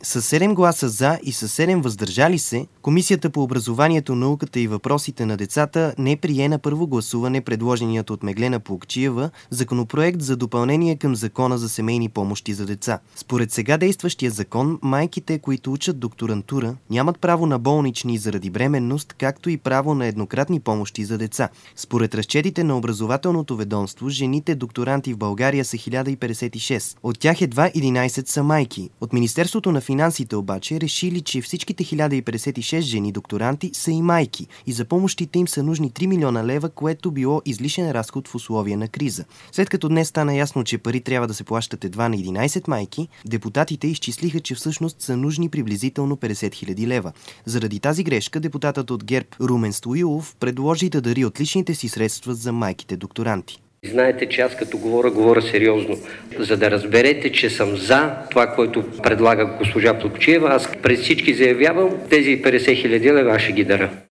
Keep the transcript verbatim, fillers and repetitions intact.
С седем гласа «за» и с седем въздържали се, Комисията по образованието, науката и въпросите на децата не прие на първо гласуване предложеният от Меглена Плугчиева законопроект за допълнение към Закона за семейни помощи за деца. Според сега действащия закон, майките, които учат докторантура, нямат право на болнични заради бременност, както и право на еднократни помощи за деца. Според разчетите на образователното ведомство, жените докторанти в България са хиляда и петдесет и шест. От тях едва единайсет са майки. От Министерството на финансите обаче решили, че всичките хиляда и петдесет и шест жени докторанти са и майки и за помощите им са нужни три милиона лева, което било излишен разход в условия на криза. След като днес стана ясно, че пари трябва да се плащат едва на единайсет майки, депутатите изчислиха, че всъщност са нужни приблизително петдесет хиляди лева. Заради тази грешка депутатът от ГЕРБ Румен Стоилов предложи да дари от личните си средства за майките докторанти. Знаете, че аз като говоря, говоря сериозно. За да разберете, че съм за това, което предлага госпожа Плугчиева, аз пред всички заявявам, тези петдесет хиляди лева ще ги дара.